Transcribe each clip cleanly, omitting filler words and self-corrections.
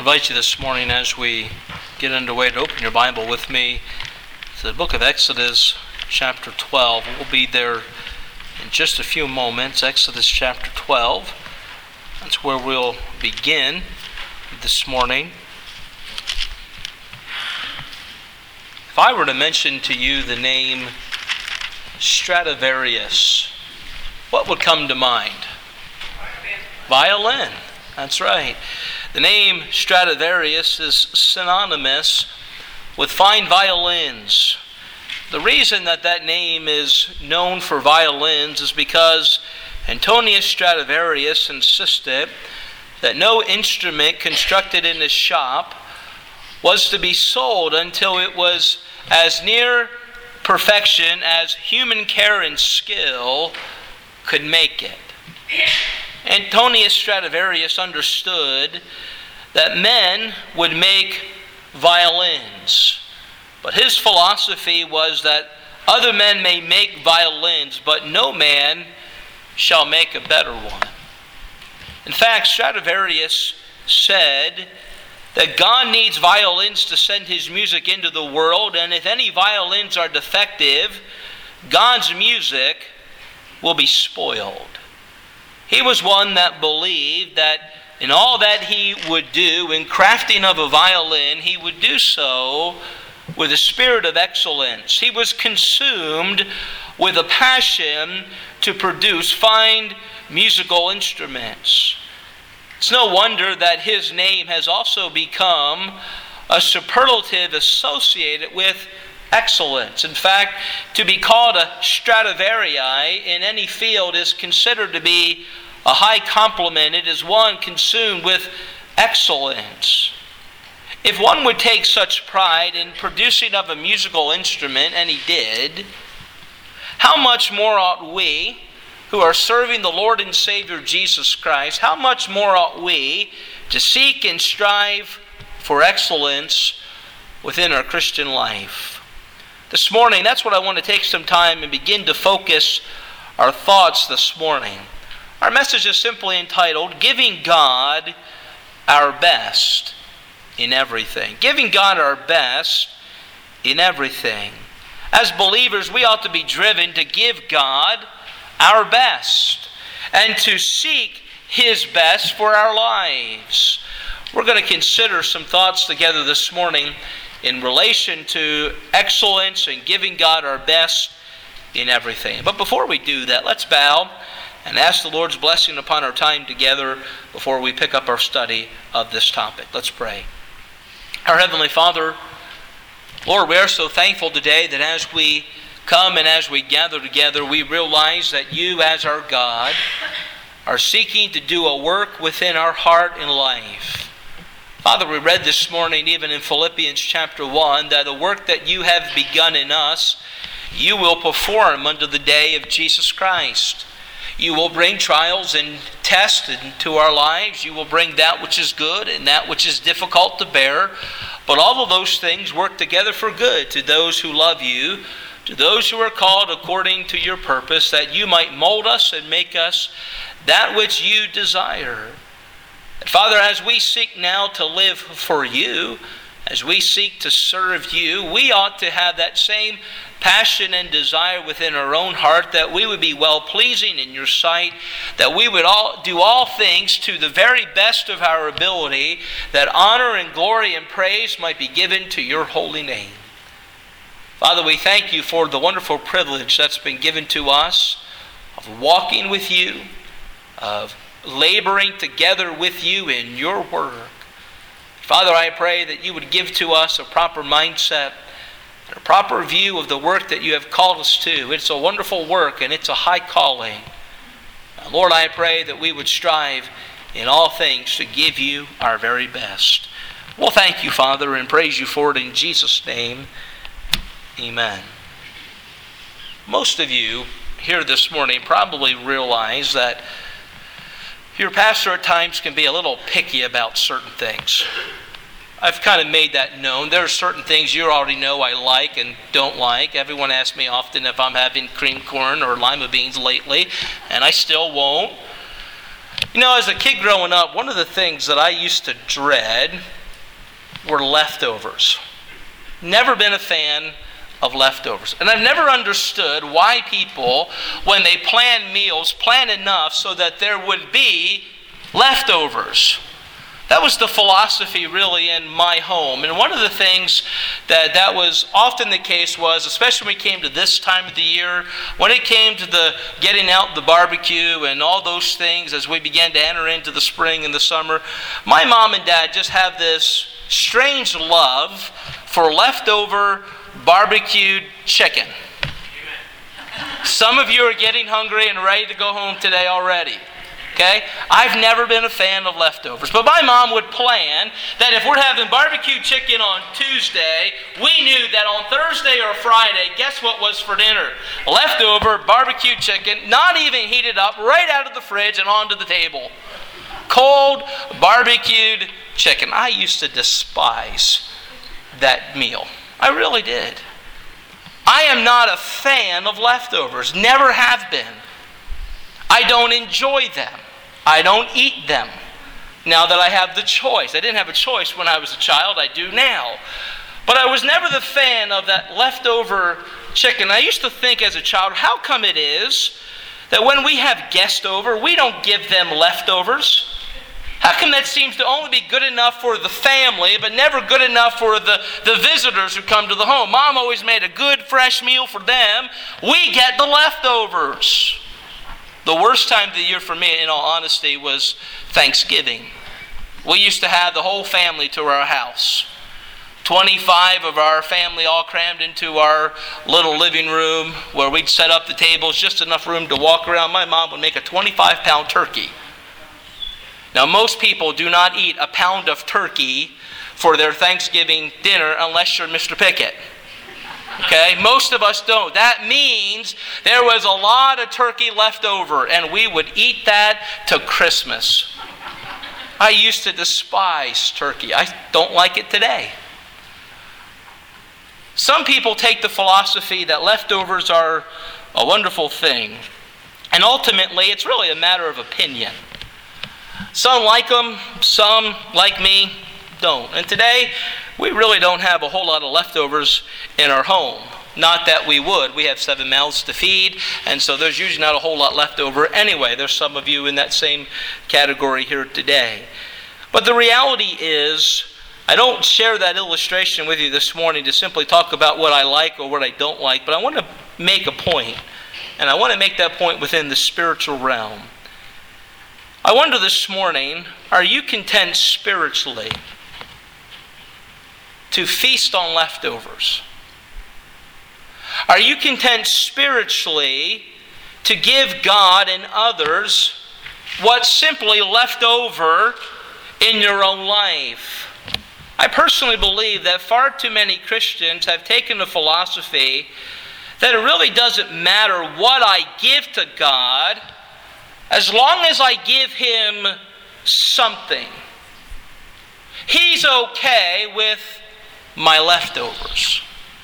invite you this morning as we get underway to open your Bible with me to the book of Exodus chapter 12. We'll be there in just a few moments. Exodus chapter 12. That's where we'll begin this morning. If I were to mention to you the name Stradivarius, what would come to mind? Violin. That's right. The name Stradivarius is synonymous with fine violins. The reason that name is known for violins is because Antonius Stradivarius insisted that no instrument constructed in his shop was to be sold until it was as near perfection as human care and skill could make it. Antonius Stradivarius understood that men would make violins, but his philosophy was that other men may make violins, but no man shall make a better one. In fact, Stradivarius said that God needs violins to send his music into the world, and if any violins are defective, God's music will be spoiled. He was one that believed that in all that he would do in crafting of a violin, he would do so with a spirit of excellence. He was consumed with a passion to produce fine musical instruments. It's no wonder that his name has also become a superlative associated with excellence. In fact, to be called a Stradivarii in any field is considered to be a high compliment. It is one consumed with excellence. If one would take such pride in producing of a musical instrument, and he did, how much more ought we, who are serving the Lord and Savior Jesus Christ, how much more ought we to seek and strive for excellence within our Christian life? This morning, that's what I want to take some time and begin to focus our thoughts this morning. Our message is simply entitled, Giving God Our Best in Everything. Giving God our best in everything. As believers, we ought to be driven to give God our best and to seek His best for our lives. We're going to consider some thoughts together this morning in relation to excellence and giving God our best in everything. But before we do that, let's bow and ask the Lord's blessing upon our time together before we pick up our study of this topic. Let's pray. Our Heavenly Father, Lord, we are so thankful today that as we come and as we gather together, we realize that You, as our God, are seeking to do a work within our heart and life. Father, we read this morning, even in Philippians chapter 1, that the work that You have begun in us, You will perform unto the day of Jesus Christ. You will bring trials and tests into our lives. You will bring that which is good and that which is difficult to bear. But all of those things work together for good to those who love You, to those who are called according to Your purpose, that You might mold us and make us that which You desire. And Father, as we seek now to live for You, as we seek to serve You, we ought to have that same passion and desire within our own heart, that we would be well-pleasing in Your sight, that we would do all things to the very best of our ability, that honor and glory and praise might be given to Your holy name. Father, we thank You for the wonderful privilege that's been given to us of walking with You, of laboring together with You in Your work. Father, I pray that You would give to us a proper mindset and a proper view of the work that You have called us to. It's a wonderful work and it's a high calling. Lord, I pray that we would strive in all things to give You our very best. Well, thank You, Father, and praise You for it in Jesus' name. Amen. Most of you here this morning probably realize that your pastor at times can be a little picky about certain things. I've kind of made that known. There are certain things you already know I like and don't like. Everyone asks me often if I'm having cream corn or lima beans lately, and I still won't. You know, as a kid growing up, one of the things that I used to dread were leftovers. Never been a fan of leftovers. And I've never understood why people, when they plan meals, plan enough so that there would be leftovers. That was the philosophy really in my home. And one of the things that was often the case was, especially when we came to this time of the year, when it came to the getting out the barbecue and all those things as we began to enter into the spring and the summer, my mom and dad just have this strange love for leftover barbecued chicken. Some of you are getting hungry and ready to go home today already. Okay? I've never been a fan of leftovers. But my mom would plan that if we're having barbecue chicken on Tuesday, we knew that on Thursday or Friday, guess what was for dinner? Leftover barbecue chicken, not even heated up, right out of the fridge and onto the table. Cold barbecued chicken. I used to despise that meal. I really did. I am not a fan of leftovers. Never have been. I don't enjoy them. I don't eat them. Now that I have the choice. I didn't have a choice when I was a child. I do now. But I was never the fan of that leftover chicken. I used to think as a child, how come it is that when we have guests over, we don't give them leftovers? How come that seems to only be good enough for the family, but never good enough for the visitors who come to the home? Mom always made a good, fresh meal for them. We get the leftovers. The worst time of the year for me, in all honesty, was Thanksgiving. We used to have the whole family to our house. 25 of our family all crammed into our little living room where we'd set up the tables, just enough room to walk around. My mom would make a 25-pound turkey. Now, most people do not eat a pound of turkey for their Thanksgiving dinner unless you're Mr. Pickett. Okay, most of us don't. That means there was a lot of turkey left over, and we would eat that to Christmas. I used to despise turkey. I don't like it today. Some people take the philosophy that leftovers are a wonderful thing, and ultimately it's really a matter of opinion. Some like them, some, like me, don't. And today, we really don't have a whole lot of leftovers in our home. Not that we would. We have 7 mouths to feed, and so there's usually not a whole lot left over anyway. There's some of you in that same category here today. But the reality is, I don't share that illustration with you this morning to simply talk about what I like or what I don't like, but I want to make a point, and I want to make that point within the spiritual realm. I wonder this morning, are you content spiritually to feast on leftovers? Are you content spiritually to give God and others what's simply left over in your own life? I personally believe that far too many Christians have taken the philosophy that it really doesn't matter what I give to God as long as I give Him something. He's okay with my leftovers.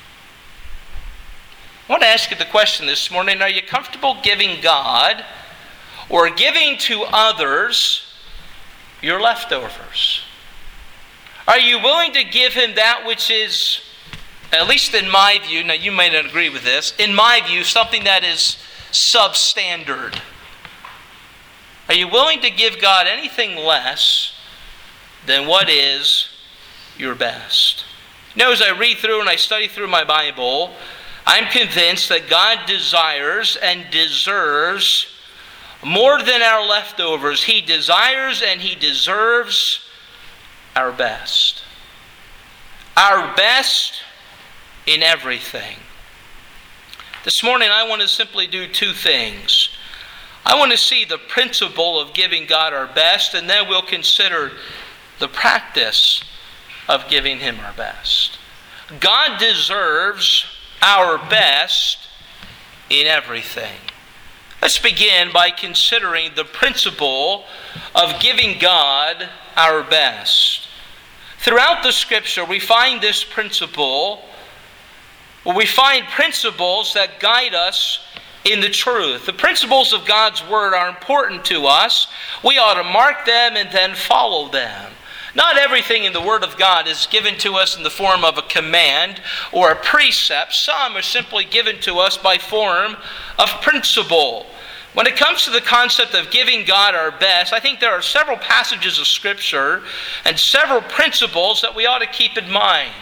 I want to ask you the question this morning, are you comfortable giving God or giving to others your leftovers? Are you willing to give Him that which is, at least in my view, now you may not agree with this, in my view, something that is substandard? Are you willing to give God anything less than what is your best? You know, as I read through and I study through my Bible, I'm convinced that God desires and deserves more than our leftovers. He desires and He deserves our best. Our best in everything. This morning I want to simply do 2 things. I want to see the principle of giving God our best, and then we'll consider the practice of giving Him our best. God deserves our best in everything. Let's begin by considering the principle of giving God our best. Throughout the Scripture, we find this principle, we find principles that guide us in the truth. The principles of God's Word are important to us. We ought to mark them and then follow them. Not everything in the Word of God is given to us in the form of a command or a precept. Some are simply given to us by form of principle. When it comes to the concept of giving God our best, I think there are several passages of Scripture and several principles that we ought to keep in mind.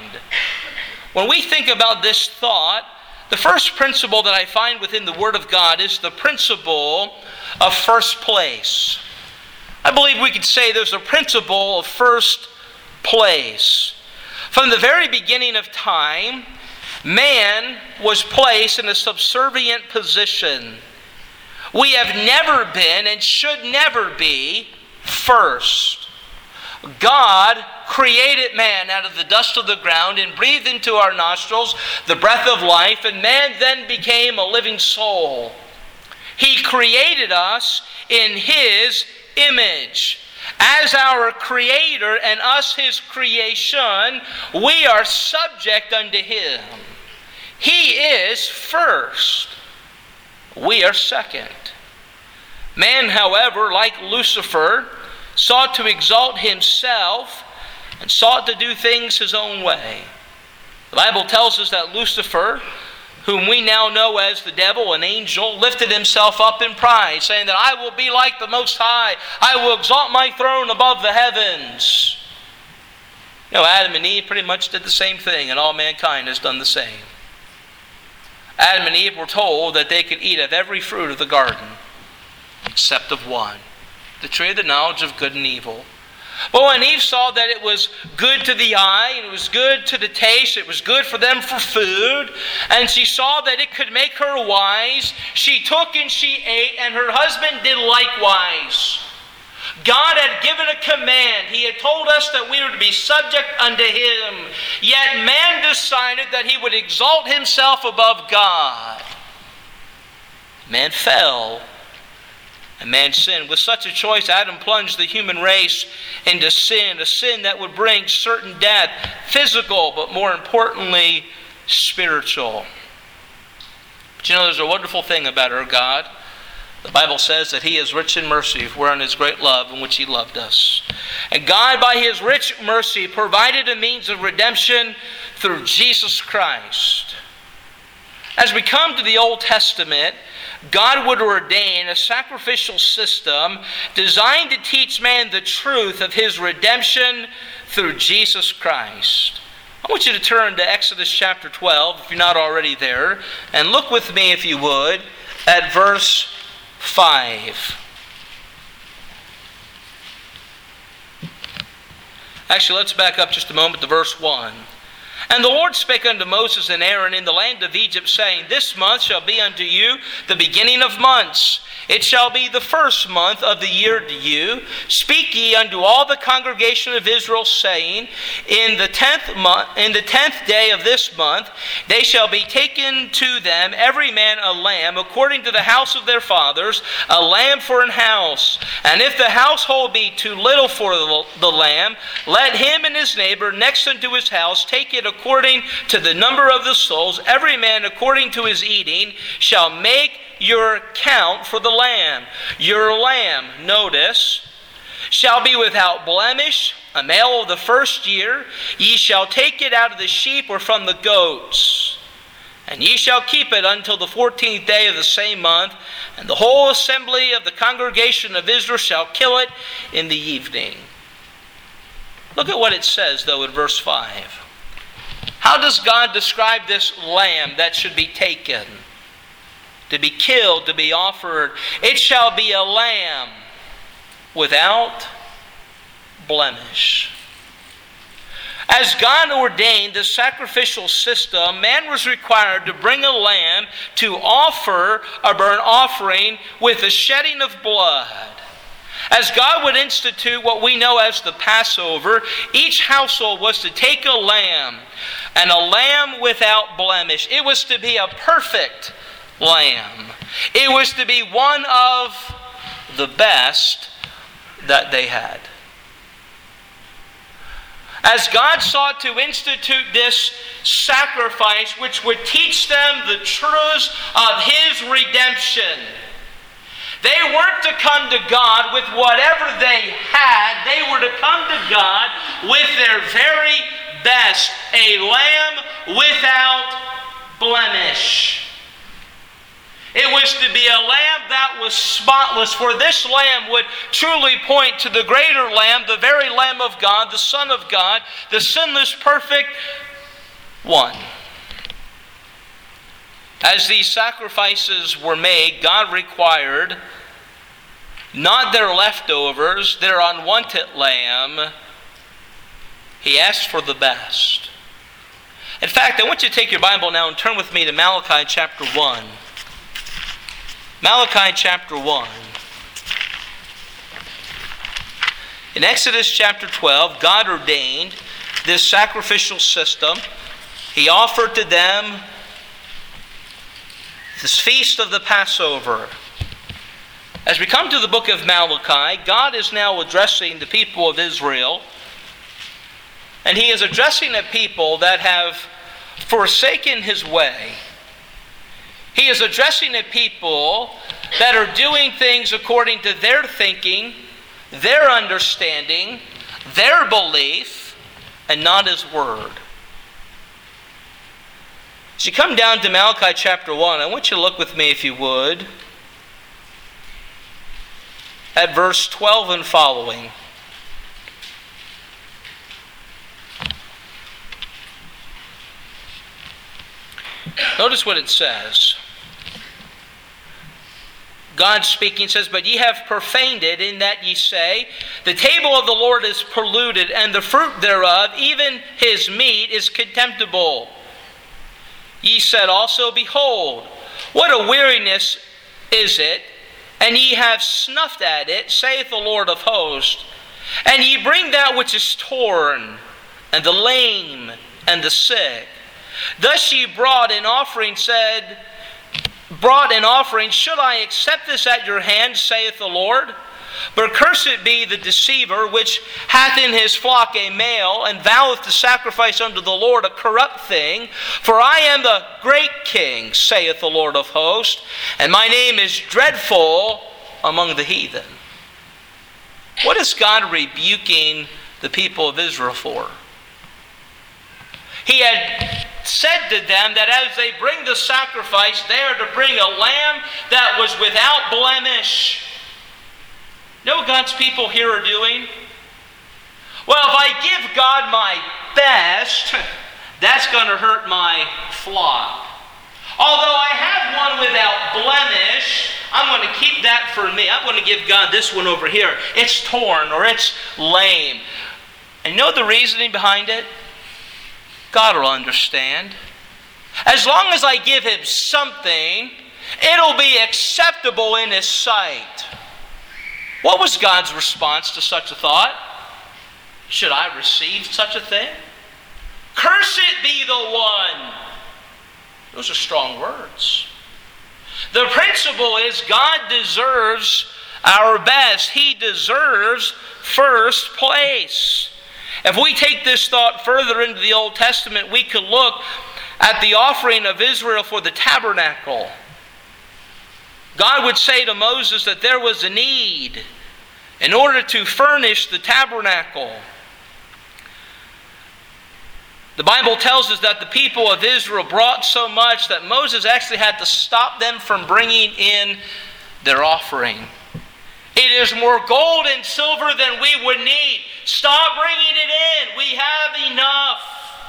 When we think about this thought, the first principle that I find within the Word of God is the principle of first place. I believe we could say there's a principle of first place. From the very beginning of time, man was placed in a subservient position. We have never been and should never be first. God created man out of the dust of the ground and breathed into our nostrils the breath of life, and man then became a living soul. He created us in His image. As our Creator and us His creation, we are subject unto Him. He is first. We are second. Man, however, like Lucifer, sought to exalt himself and sought to do things his own way. The Bible tells us that Lucifer, whom we now know as the devil, an angel, lifted himself up in pride, saying that I will be like the Most High. I will exalt my throne above the heavens. You know, Adam and Eve pretty much did the same thing, and all mankind has done the same. Adam and Eve were told that they could eat of every fruit of the garden, except of one, the tree of the knowledge of good and evil. But when Eve saw that it was good to the eye, and it was good to the taste, it was good for them for food, and she saw that it could make her wise, she took and she ate, and her husband did likewise. God had given a command. He had told us that we were to be subject unto Him. Yet man decided that he would exalt himself above God. Man fell, and man sinned. With such a choice, Adam plunged the human race into sin, a sin that would bring certain death, physical, but more importantly, spiritual. But you know, there's a wonderful thing about our God. The Bible says that He is rich in mercy, wherein His great love in which He loved us. And God, by His rich mercy, provided a means of redemption through Jesus Christ. As we come to the Old Testament, God would ordain a sacrificial system designed to teach man the truth of His redemption through Jesus Christ. I want you to turn to Exodus chapter 12, if you're not already there, and look with me, if you would, at verse 5. Actually, let's back up just a moment to verse 1. And the Lord spake unto Moses and Aaron in the land of Egypt, saying, This month shall be unto you the beginning of months. It shall be the first month of the year to you. Speak ye unto all the congregation of Israel, saying, In the 10th day of this month, they shall be taken to them every man a lamb, according to the house of their fathers, a lamb for an house. And if the household be too little for the lamb, let him and his neighbor next unto his house take it according to the number of the souls. Every man according to his eating shall make your count for the lamb. Your lamb, notice, shall be without blemish, a male of the first year. Ye shall take it out of the sheep or from the goats. And ye shall keep it until the 14th day of the same month. And the whole assembly of the congregation of Israel shall kill it in the evening. Look at what it says, though, in verse 5. How does God describe this lamb that should be taken, to be killed, to be offered? It shall be a lamb without blemish. As God ordained the sacrificial system, man was required to bring a lamb to offer a burnt offering with the shedding of blood. As God would institute what we know as the Passover, each household was to take a lamb, and a lamb without blemish. It was to be a perfect lamb. It was to be one of the best that they had. as God sought to institute this sacrifice which would teach them the truths of His redemption. They weren't to come to God with whatever they had. They were to come to God with their very best, a lamb without blemish. It was to be a lamb that was spotless, for this lamb would truly point to the greater lamb, the very Lamb of God, the Son of God, the sinless, perfect one. As these sacrifices were made, God required not their leftovers, their unwanted lamb. He asked for the best. In fact, I want you to take your Bible now and turn with me to Malachi chapter 1. Malachi chapter 1. In Exodus chapter 12, God ordained this sacrificial system. He offered to them this feast of the Passover. As we come to the book of Malachi, God is now addressing the people of Israel. And He is addressing a people that have forsaken His way. He is addressing a people that are doing things according to their thinking, their understanding, their belief, and not His word. As you come down to Malachi chapter 1, I want you to look with me, if you would, at verse 12 and following. Notice what it says. God speaking says, "But ye have profaned it, in that ye say, the table of the Lord is polluted, and the fruit thereof, even His meat, is contemptible. Ye said also, Behold, what a weariness is it, and ye have snuffed at it, saith the Lord of hosts. And ye bring that which is torn, and the lame, and the sick. Thus ye brought an offering, should I accept this at your hand, saith the Lord? But cursed be the deceiver, which hath in his flock a male, and voweth to sacrifice unto the Lord a corrupt thing. For I am the great King, saith the Lord of hosts, and my name is dreadful among the heathen." What is God rebuking the people of Israel for? He had said to them that as they bring the sacrifice, they are to bring a lamb that was without blemish. You know what God's people here are doing? Well, if I give God my best, that's going to hurt my flock. Although I have one without blemish, I'm going to keep that for me. I'm going to give God this one over here. It's torn or it's lame. And you know the reasoning behind it? God will understand. As long as I give Him something, it'll be acceptable in His sight. What was God's response to such a thought? Should I receive such a thing? Cursed be the one. Those are strong words. The principle is God deserves our best. He deserves first place. If we take this thought further into the Old Testament, we could look at the offering of Israel for the tabernacle. God would say to Moses that there was a need in order to furnish the tabernacle. The Bible tells us that the people of Israel brought so much that Moses actually had to stop them from bringing in their offering. It is more gold and silver than we would need. Stop bringing it in. We have enough.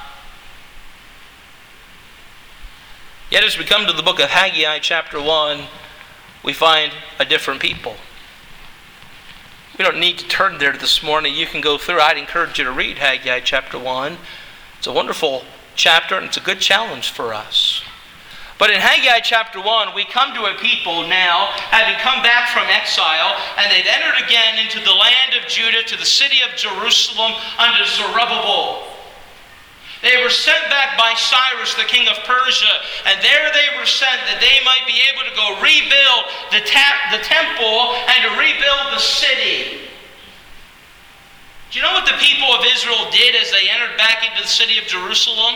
Yet as we come to the book of Haggai chapter 1, we find a different people. We don't need to turn there this morning. You can go through. I'd encourage you to read Haggai chapter 1. It's a wonderful chapter and it's a good challenge for us. But in Haggai chapter 1, we come to a people now, having come back from exile, and they've entered again into the land of Judah, to the city of Jerusalem under Zerubbabel. They were sent back by Cyrus, the king of Persia, and there they were sent that they might be able to go rebuild the temple and to rebuild the city. Do you know what the people of Israel did as they entered back into the city of Jerusalem?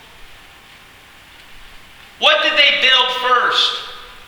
What did they build first?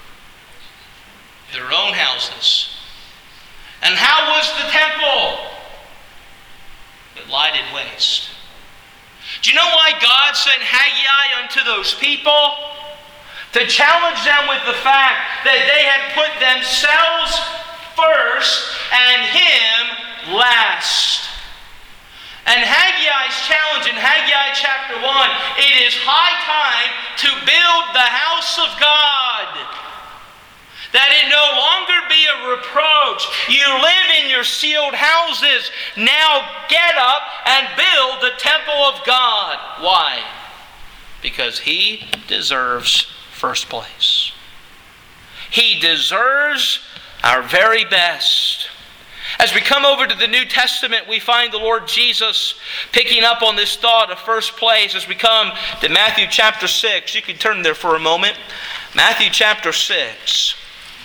Their own houses. And how was the temple? It lied in waste. Do you know why God sent Haggai unto those people? To challenge them with the fact that they had put themselves first and Him last. And Haggai's challenge in Haggai chapter 1, it is high time to build the house of God. That it no longer be a reproach. You live in your sealed houses. Now get up and build the temple of God. Why? Because He deserves first place. He deserves our very best. As we come over to the New Testament, we find the Lord Jesus picking up on this thought of first place as we come to Matthew chapter 6. You can turn there for a moment. Matthew chapter 6.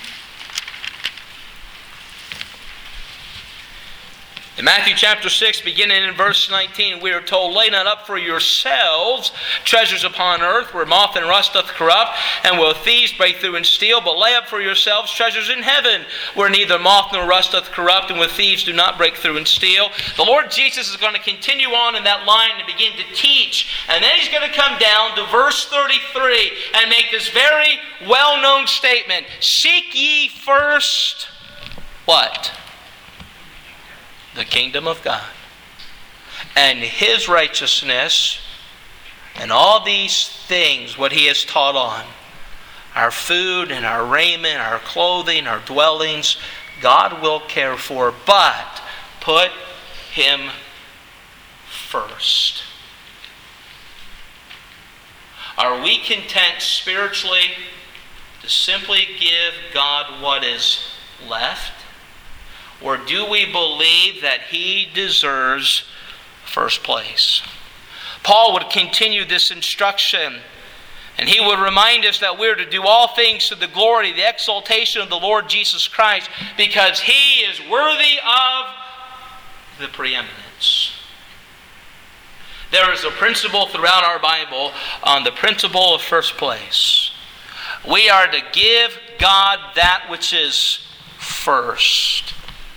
In Matthew chapter 6, beginning in verse 19, we are told, "Lay not up for yourselves treasures upon earth, where moth and rust doth corrupt, and where thieves break through and steal. But lay up for yourselves treasures in heaven, where neither moth nor rust doth corrupt, and where thieves do not break through and steal." The Lord Jesus is going to continue on in that line and begin to teach. And then He's going to come down to verse 33 and make this very well-known statement. "Seek ye first," what? "The kingdom of God and His righteousness, and all these things," what He has taught on, our food and our raiment, our clothing, our dwellings, God will care for. But put Him first. Are we content spiritually to simply give God what is left? Or do we believe that He deserves first place? Paul would continue this instruction, and he would remind us that we're to do all things to the glory, the exaltation of the Lord Jesus Christ, because He is worthy of the preeminence. There is a principle throughout our Bible on the principle of first place. We are to give God that which is first,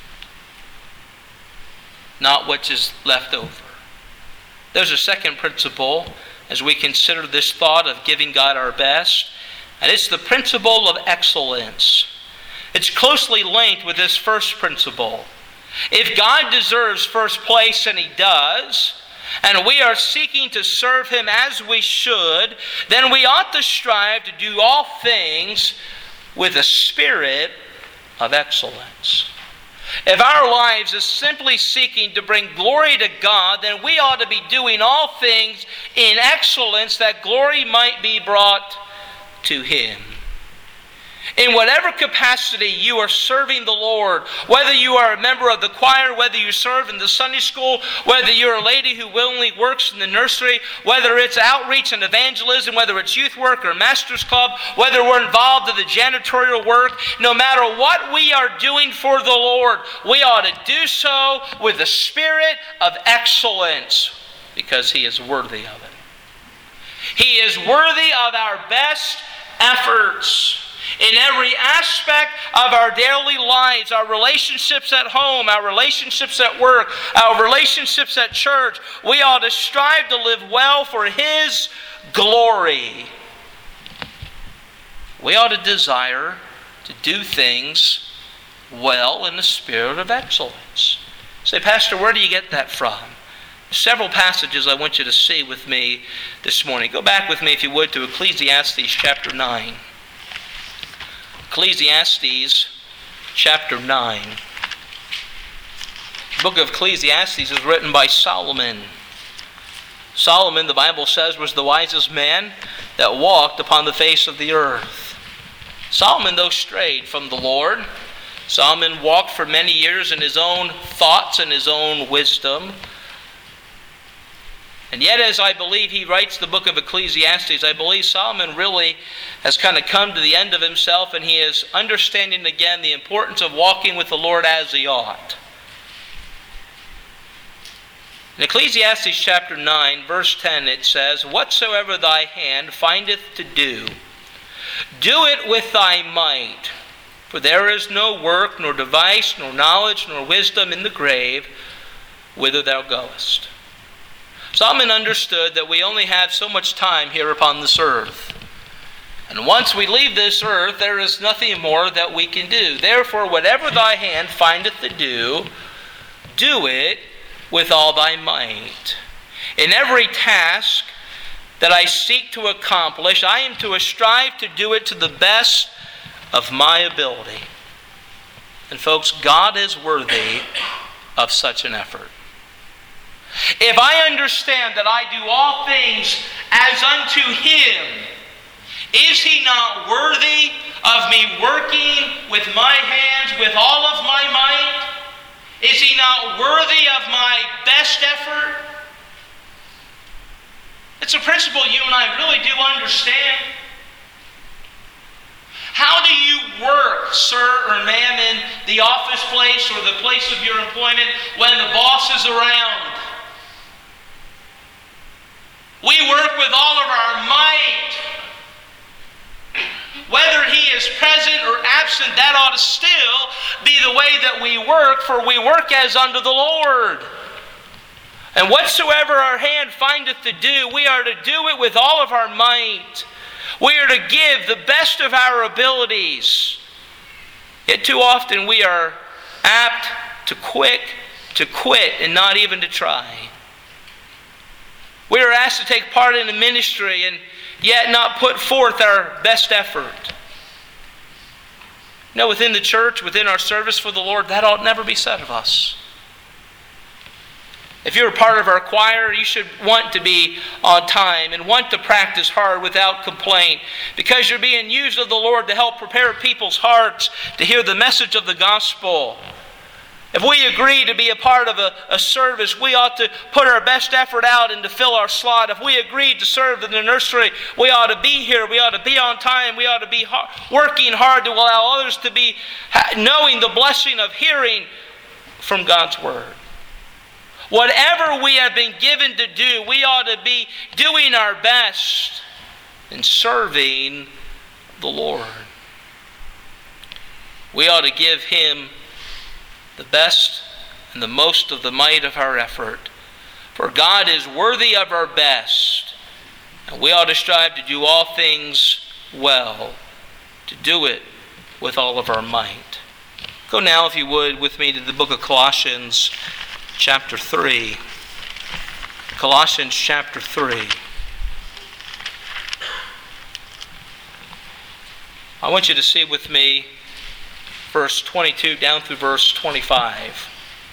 not what is left over. There's a second principle as we consider this thought of giving God our best, and it's the principle of excellence. It's closely linked with this first principle. If God deserves first place, and He does, and we are seeking to serve Him as we should, then we ought to strive to do all things with a spirit of excellence. If our lives is simply seeking to bring glory to God, then we ought to be doing all things in excellence that glory might be brought to Him. In whatever capacity you are serving the Lord, whether you are a member of the choir, whether you serve in the Sunday school, whether you're a lady who willingly works in the nursery, whether it's outreach and evangelism, whether it's youth work or master's club, whether we're involved in the janitorial work, no matter what we are doing for the Lord, we ought to do so with a spirit of excellence, because He is worthy of it. He is worthy of our best efforts. In every aspect of our daily lives, our relationships at home, our relationships at work, our relationships at church, we ought to strive to live well for His glory. We ought to desire to do things well in the spirit of excellence. Say, "Pastor, where do you get that from?" Several passages I want you to see with me this morning. Go back with me, if you would, to Ecclesiastes chapter 9. Ecclesiastes chapter 9. The book of Ecclesiastes is written by Solomon. Solomon, the Bible says, was the wisest man that walked upon the face of the earth. Solomon, though, strayed from the Lord. Solomon walked for many years in his own thoughts and his own wisdom. And yet, as I believe he writes the book of Ecclesiastes, I believe Solomon really has kind of come to the end of himself, and he is understanding again the importance of walking with the Lord as he ought. In Ecclesiastes chapter 9, verse 10, it says, "Whatsoever thy hand findeth to do, do it with thy might. For there is no work, nor device, nor knowledge, nor wisdom in the grave, whither thou goest." Solomon understood that we only have so much time here upon this earth. And once we leave this earth, there is nothing more that we can do. Therefore, whatever thy hand findeth to do, do it with all thy might. In every task that I seek to accomplish, I am to strive to do it to the best of my ability. And folks, God is worthy of such an effort. If I understand that I do all things as unto Him, is He not worthy of me working with my hands, with all of my might? Is He not worthy of my best effort? It's a principle you and I really do understand. How do you work, sir or ma'am, in the office place or the place of your employment when the boss is around? We work with all of our might. Whether He is present or absent, that ought to still be the way that we work, for we work as unto the Lord. And whatsoever our hand findeth to do, we are to do it with all of our might. We are to give the best of our abilities. Yet too often we are apt to quit and not even to try. We are asked to take part in a ministry and yet not put forth our best effort. You know, within the church, within our service for the Lord, that ought never be said of us. If you're a part of our choir, you should want to be on time and want to practice hard without complaint, because you're being used of the Lord to help prepare people's hearts to hear the message of the gospel. If we agree to be a part of a service, we ought to put our best effort out and to fill our slot. If we agree to serve in the nursery, we ought to be here. We ought to be on time. We ought to be working hard to allow others to be knowing the blessing of hearing from God's Word. Whatever we have been given to do, we ought to be doing our best in serving the Lord. We ought to give Him the best and the most of the might of our effort. For God is worthy of our best, and we ought to strive to do all things well, to do it with all of our might. Go now, if you would, with me to the book of Colossians, chapter 3. Colossians chapter 3. I want you to see with me verse 22 down through verse 25.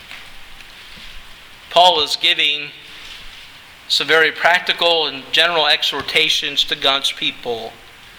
Paul is giving some very practical and general exhortations to God's people.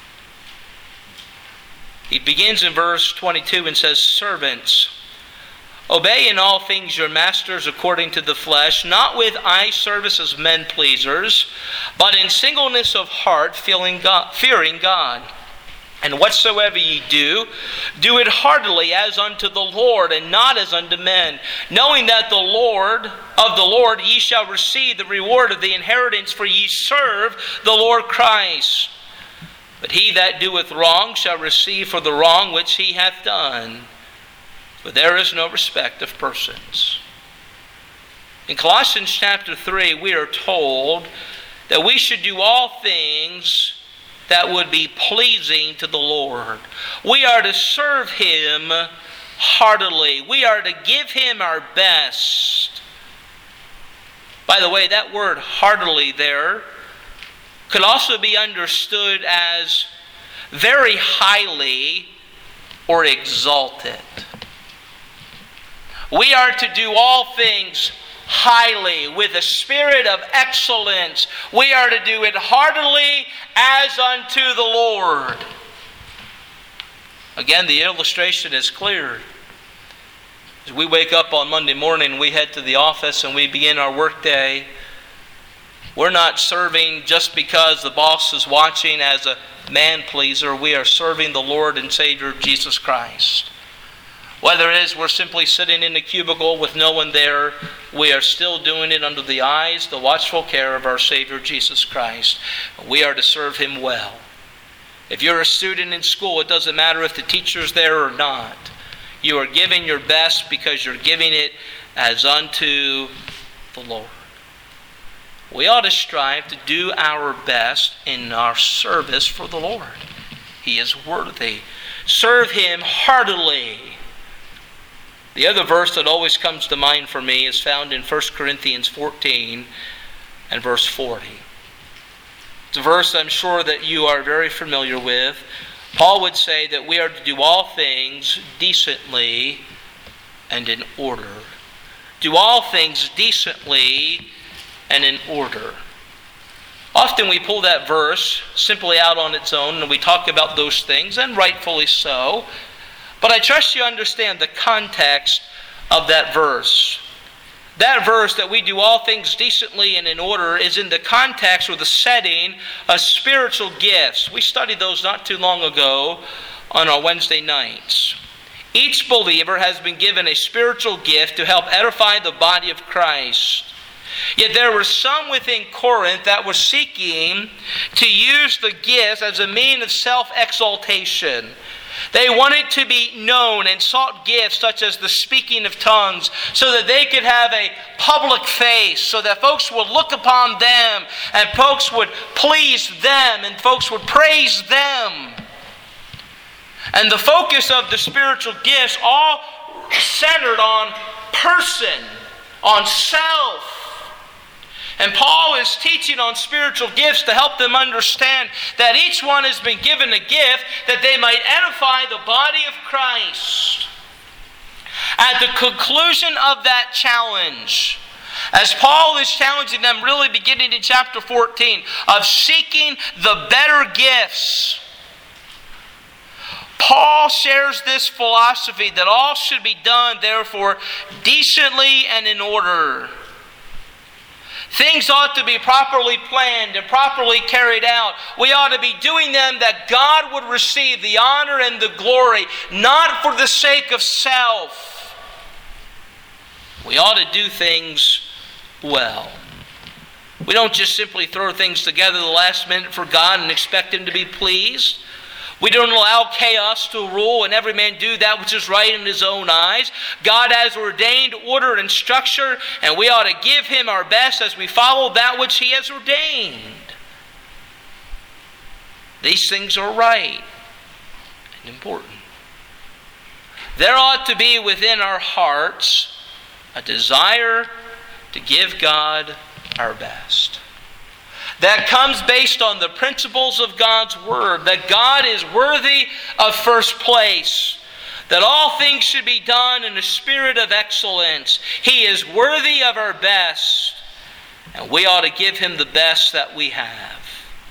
He begins in verse 22 and says, "Servants, obey in all things your masters according to the flesh, not with eye service as men pleasers, but in singleness of heart, fearing God. And whatsoever ye do, do it heartily as unto the Lord, and not as unto men, knowing that of the Lord ye shall receive the reward of the inheritance, for ye serve the Lord Christ. But he that doeth wrong shall receive for the wrong which he hath done. For there is no respect of persons." In Colossians chapter 3, we are told that we should do all things that would be pleasing to the Lord. We are to serve Him heartily. We are to give Him our best. By the way, that word heartily there could also be understood as very highly or exalted. We are to do all things highly, with a spirit of excellence. We are to do it heartily as unto the Lord. Again, the illustration is clear. As we wake up on Monday morning, we head to the office and we begin our work day. We're not serving just because the boss is watching as a man pleaser. We are serving the Lord and Savior Jesus Christ. Whether it is we're simply sitting in a cubicle with no one there, we are still doing it under the eyes, the watchful care of our Savior Jesus Christ. We are to serve Him well. If you're a student in school, it doesn't matter if the teacher's there or not. You are giving your best because you're giving it as unto the Lord. We ought to strive to do our best in our service for the Lord. He is worthy. Serve Him heartily. The other verse that always comes to mind for me is found in 1 Corinthians 14 and verse 40. It's a verse I'm sure that you are very familiar with. Paul would say that we are to do all things decently and in order. Do all things decently and in order. Often we pull that verse simply out on its own and we talk about those things, and rightfully so. But I trust you understand the context of that verse. That verse that we do all things decently and in order is in the context or the setting of spiritual gifts. We studied those not too long ago on our Wednesday nights. Each believer has been given a spiritual gift to help edify the body of Christ. Yet there were some within Corinth that were seeking to use the gifts as a means of self-exaltation. They wanted to be known and sought gifts such as the speaking of tongues so that they could have a public face, so that folks would look upon them and folks would please them and folks would praise them. And the focus of the spiritual gifts all centered on person, on self. And Paul is teaching on spiritual gifts to help them understand that each one has been given a gift that they might edify the body of Christ. At the conclusion of that challenge, as Paul is challenging them really beginning in chapter 14 of seeking the better gifts, Paul shares this philosophy that all should be done, therefore, decently and in order. Things ought to be properly planned and properly carried out. We ought to be doing them that God would receive the honor and the glory, not for the sake of self. We ought to do things well. We don't just simply throw things together the last minute for God and expect Him to be pleased. We don't allow chaos to rule and every man do that which is right in his own eyes. God has ordained order and structure, and we ought to give Him our best as we follow that which He has ordained. These things are right and important. There ought to be within our hearts a desire to give God our best. That comes based on the principles of God's Word, that God is worthy of first place, that all things should be done in a spirit of excellence. He is worthy of our best, and we ought to give Him the best that we have.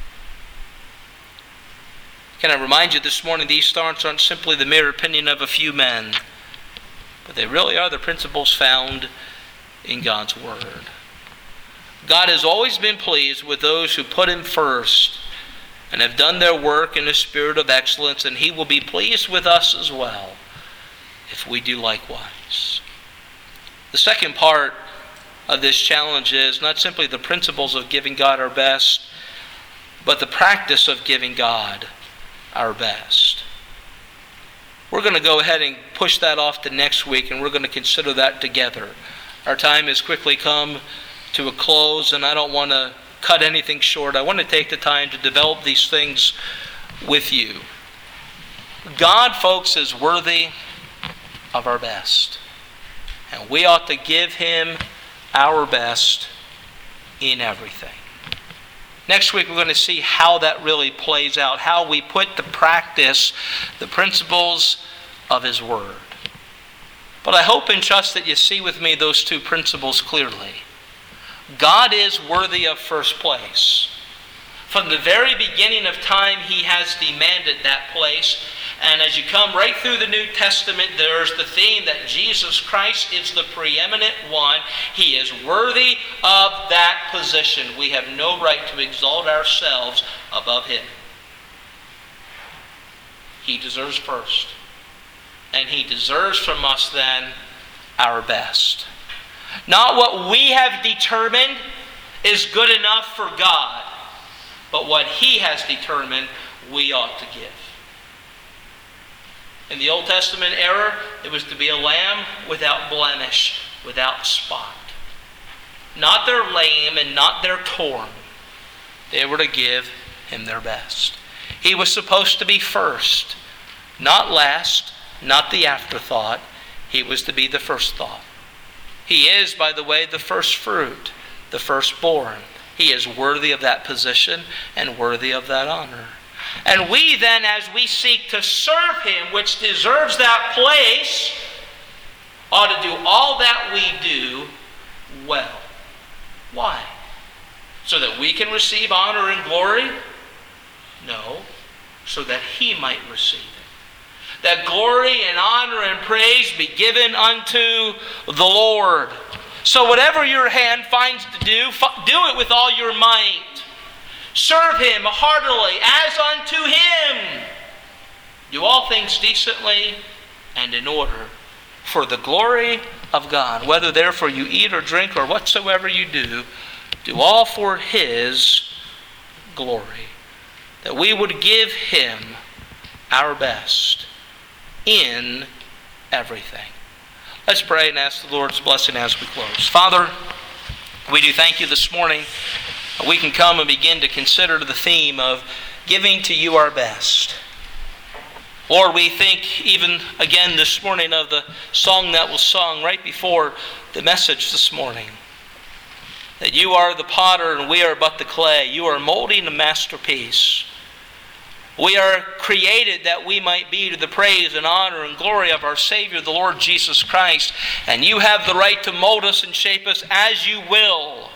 Can I remind you this morning, these thoughts aren't simply the mere opinion of a few men, but they really are the principles found in God's Word. God has always been pleased with those who put Him first and have done their work in a spirit of excellence, and He will be pleased with us as well if we do likewise. The second part of this challenge is not simply the principles of giving God our best, but the practice of giving God our best. We're going to go ahead and push that off to next week, and we're going to consider that together. Our time has quickly come to a close, and I don't want to cut anything short. I want to take the time to develop these things with you. God, folks, is worthy of our best, and we ought to give Him our best in everything. Next week we're going to see how that really plays out, how we put to practice the principles of His Word. But I hope and trust that you see with me those two principles clearly. God is worthy of first place. From the very beginning of time, He has demanded that place. And as you come right through the New Testament, there's the theme that Jesus Christ is the preeminent one. He is worthy of that position. We have no right to exalt ourselves above Him. He deserves first. And He deserves from us then our best. Not what we have determined is good enough for God, but what He has determined we ought to give. In the Old Testament era, it was to be a lamb without blemish, without spot. Not their lame and not their torn. They were to give Him their best. He was supposed to be first, not last, not the afterthought. He was to be the first thought. He is, by the way, the first fruit, the firstborn. He is worthy of that position and worthy of that honor. And we then, as we seek to serve Him, which deserves that place, ought to do all that we do well. Why? So that we can receive honor and glory? No, so that He might receive it. That glory and honor and praise be given unto the Lord. So whatever your hand finds to do it with all your might. Serve Him heartily as unto Him. Do all things decently and in order, for the glory of God. Whether therefore you eat or drink or whatsoever you do all for His glory. That we would give Him our best in everything. Let's pray and ask the Lord's blessing as we close. Father, we do thank You this morning. We can come and begin to consider the theme of giving to You our best. Lord, we think even again this morning of the song that was sung right before the message this morning. That You are the potter and we are but the clay. You are molding a masterpiece. We are created that we might be to the praise and honor and glory of our Savior, the Lord Jesus Christ. And You have the right to mold us and shape us as You will.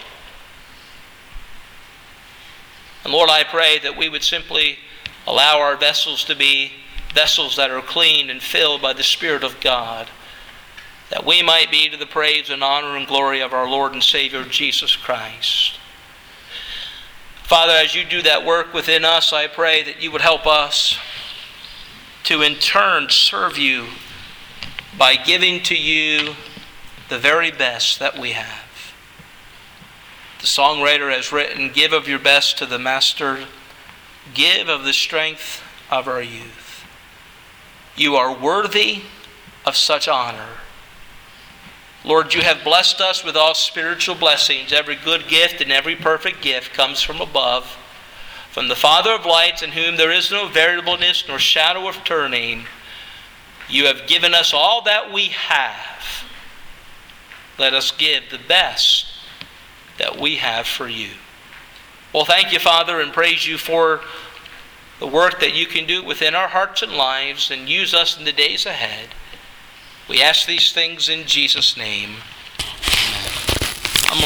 And Lord, I pray that we would simply allow our vessels to be vessels that are cleaned and filled by the Spirit of God, that we might be to the praise and honor and glory of our Lord and Savior, Jesus Christ. Father, as You do that work within us, I pray that You would help us to in turn serve You by giving to You the very best that we have. The songwriter has written, "Give of your best to the Master, give of the strength of our youth. You are worthy of such honor. Lord, You have blessed us with all spiritual blessings. Every good gift and every perfect gift comes from above, from the Father of lights, in whom there is no variableness nor shadow of turning. You have given us all that we have. Let us give the best that we have for You." Well, thank You, Father, and praise You for the work that You can do within our hearts and lives, and use us in the days ahead. We ask these things in Jesus' name.